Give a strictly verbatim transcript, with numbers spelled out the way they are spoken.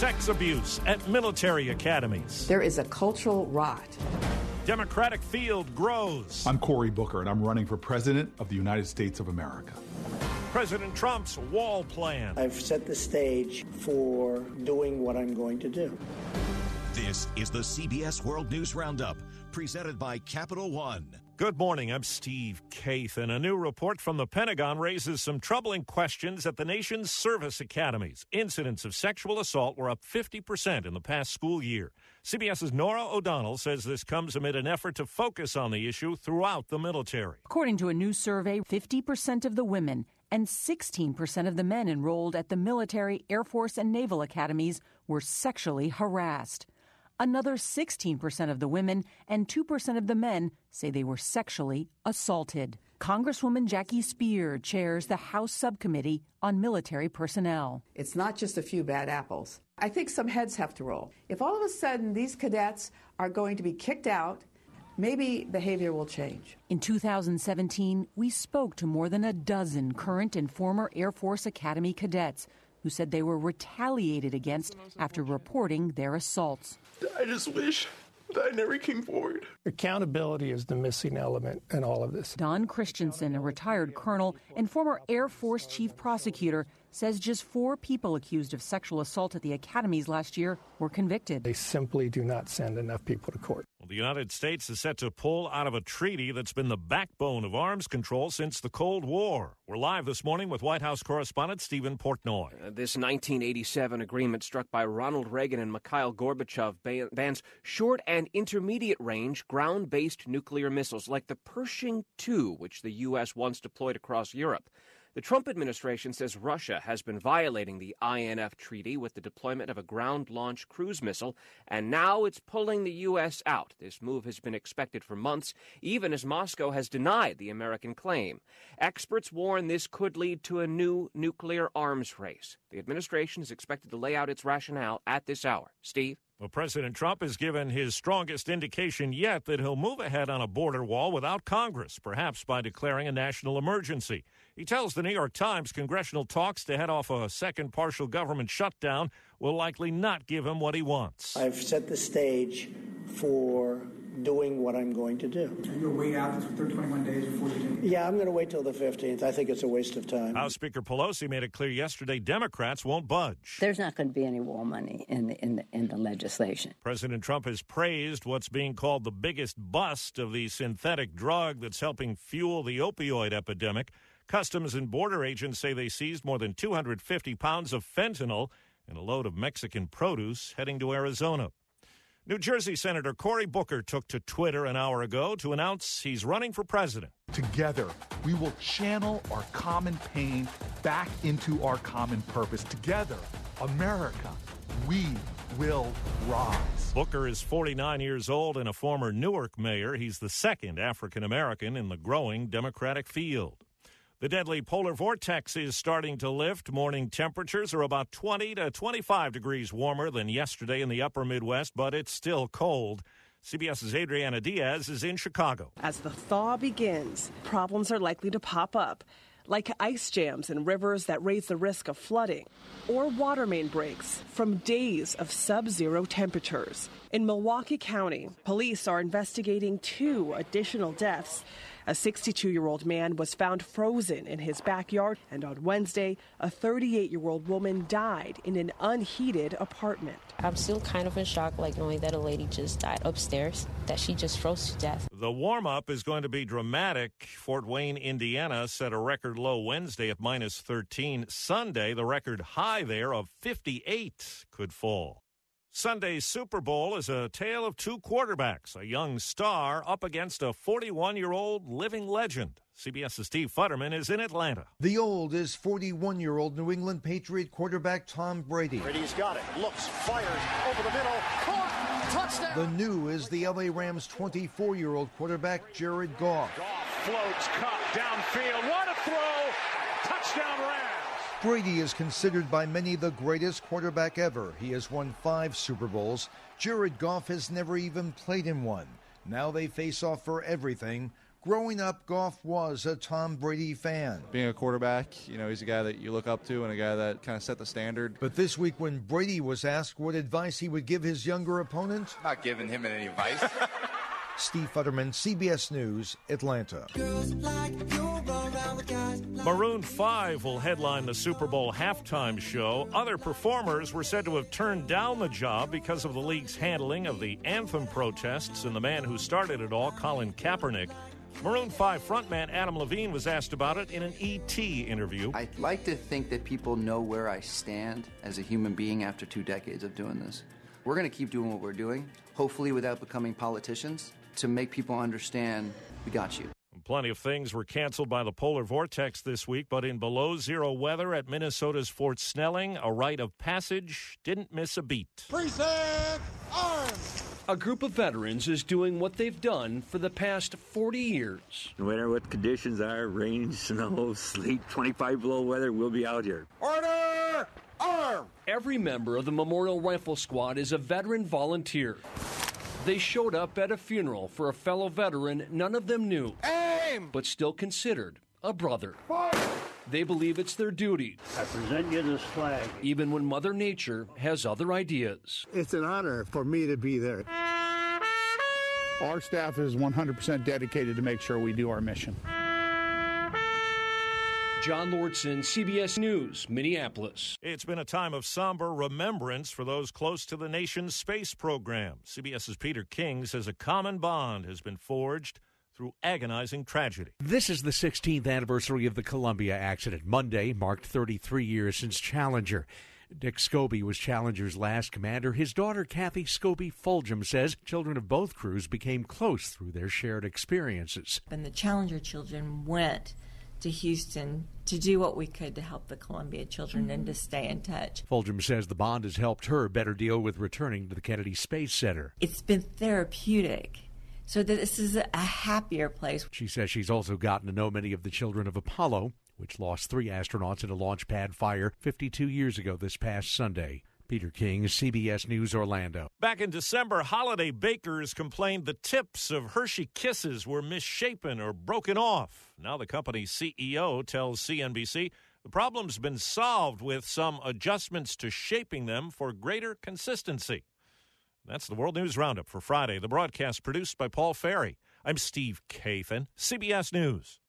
sex abuse at military academies. There is a cultural rot. Democratic field grows. I'm Cory Booker, and I'm running for President of the United States of America. President Trump's wall plan. I've set the stage for doing what I'm going to do. This is the C B S World News Roundup, presented by Capital One. Good morning, I'm Steve Kaith, and a new report from the Pentagon raises some troubling questions at the nation's service academies. Incidents of sexual assault were up fifty percent in the past school year. CBS's Nora O'Donnell says this comes amid an effort to focus on the issue throughout the military. According to a new survey, fifty percent of the women and sixteen percent of the men enrolled at the military, Air Force, and naval academies were sexually harassed. Another sixteen percent of the women and two percent of the men say they were sexually assaulted. Congresswoman Jackie Speier chairs the House Subcommittee on Military Personnel. It's not just a few bad apples. I think some heads have to roll. If all of a sudden these cadets are going to be kicked out, maybe behavior will change. In two thousand seventeen, we spoke to more than a dozen current and former Air Force Academy cadets who said they were retaliated against after reporting their assaults. I just wish that I never came forward. Accountability is the missing element in all of this. Don Christensen, a retired colonel and former Air Force chief prosecutor, says just four people accused of sexual assault at the academies last year were convicted. They simply do not send enough people to court. Well, the United States is set to pull out of a treaty that's been the backbone of arms control since the Cold War. We're live this morning with White House correspondent Stephen Portnoy. Uh, this nineteen eighty-seven agreement struck by Ronald Reagan and Mikhail Gorbachev ban- bans short and intermediate range ground-based nuclear missiles like the Pershing two, which the U S once deployed across Europe. The Trump administration says Russia has been violating the I N F treaty with the deployment of a ground-launched cruise missile, and now it's pulling the U S out. This move has been expected for months, even as Moscow has denied the American claim. Experts warn this could lead to a new nuclear arms race. The administration is expected to lay out its rationale at this hour. Steve? Well, President Trump has given his strongest indication yet that he'll move ahead on a border wall without Congress, perhaps by declaring a national emergency. He tells the New York Times congressional talks to head off a second partial government shutdown will likely not give him what he wants. I've set the stage for doing what I'm going to do. Are you going to wait out for twenty-one days before you take it? Yeah, I'm going to wait till the fifteenth. I think it's a waste of time. House Speaker Pelosi made it clear yesterday Democrats won't budge. There's not going to be any war money in the, in the, in the legislation. President Trump has praised what's being called the biggest bust of the synthetic drug that's helping fuel the opioid epidemic. Customs and Border agents say they seized more than two hundred fifty pounds of fentanyl and a load of Mexican produce heading to Arizona. New Jersey Senator Cory Booker took to Twitter an hour ago to announce he's running for president. Together, we will channel our common pain back into our common purpose. Together, America, we will rise. Booker is forty-nine years old and a former Newark mayor. He's the second African-American in the growing Democratic field. The deadly polar vortex is starting to lift. Morning temperatures are about twenty to twenty-five degrees warmer than yesterday in the upper Midwest, but it's still cold. CBS's Adriana Diaz is in Chicago. As the thaw begins, problems are likely to pop up, like ice jams in rivers that raise the risk of flooding, or water main breaks from days of sub-zero temperatures. In Milwaukee County, police are investigating two additional deaths. A sixty-two-year-old man was found frozen in his backyard, and on Wednesday, a thirty-eight-year-old woman died in an unheated apartment. I'm still kind of in shock, like knowing that a lady just died upstairs, that she just froze to death. The warm-up is going to be dramatic. Fort Wayne, Indiana set a record low Wednesday at minus thirteen. Sunday, the record high there of fifty-eight could fall. Sunday's Super Bowl is a tale of two quarterbacks, a young star up against a forty-one-year-old living legend. CBS's Steve Futterman is in Atlanta. The old is forty-one-year-old New England Patriot quarterback Tom Brady. Brady's got it, looks, fires, over the middle, caught, touchdown. The new is the L A Rams twenty-four-year-old quarterback Jared Goff. Goff floats, caught, downfield, what a throw, touchdown Rams. Brady is considered by many the greatest quarterback ever. He has won five Super Bowls. Jared Goff has never even played in one. Now they face off for everything. Growing up, Goff was a Tom Brady fan. Being a quarterback, you know, he's a guy that you look up to and a guy that kind of set the standard. But this week when Brady was asked what advice he would give his younger opponent, not giving him any advice. Steve Futterman, C B S News, Atlanta. Maroon five will headline the Super Bowl halftime show. Other performers were said to have turned down the job because of the league's handling of the anthem protests and the man who started it all, Colin Kaepernick. Maroon five frontman Adam Levine was asked about it in an E T interview. I'd like to think that people know where I stand as a human being after two decades of doing this. We're going to keep doing what we're doing, hopefully without becoming politicians, to make people understand we got you. Plenty of things were canceled by the polar vortex this week, but in below zero weather at Minnesota's Fort Snelling, a rite of passage didn't miss a beat. Precinct Arms! A group of veterans is doing what they've done for the past forty years. No matter what conditions are, rain, snow, sleet, twenty-five below weather, we'll be out here. Order! Arm! Every member of the Memorial Rifle Squad is a veteran volunteer. They showed up at a funeral for a fellow veteran none of them knew, Aim! but still considered a brother. Fire! They believe it's their duty. I present you this flag. Even when Mother Nature has other ideas. It's an honor for me to be there. Our staff is one hundred percent dedicated to make sure we do our mission. John Lordson, C B S News, Minneapolis. It's been a time of somber remembrance for those close to the nation's space program. CBS's Peter King says a common bond has been forged through agonizing tragedy. This is the sixteenth anniversary of the Columbia accident. Monday marked thirty-three years since Challenger. Dick Scobie was Challenger's last commander. His daughter, Kathy Scobie Fulgham, says children of both crews became close through their shared experiences. And the Challenger children went to Houston to do what we could to help the Columbia children and to stay in touch. Fulgham says the bond has helped her better deal with returning to the Kennedy Space Center. It's been therapeutic, so that this is a happier place. She says she's also gotten to know many of the children of Apollo, which lost three astronauts in a launch pad fire fifty-two years ago this past Sunday. Peter King, C B S News, Orlando. Back in December, holiday bakers complained the tips of Hershey Kisses were misshapen or broken off. Now the company's C E O tells C N B C the problem's been solved with some adjustments to shaping them for greater consistency. That's the World News Roundup for Friday. The broadcast produced by Paul Ferry. I'm Steve Kathan, C B S News.